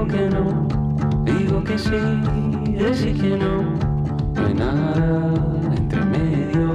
digo que no, digo que sí, decir que no, no hay nada entre medio.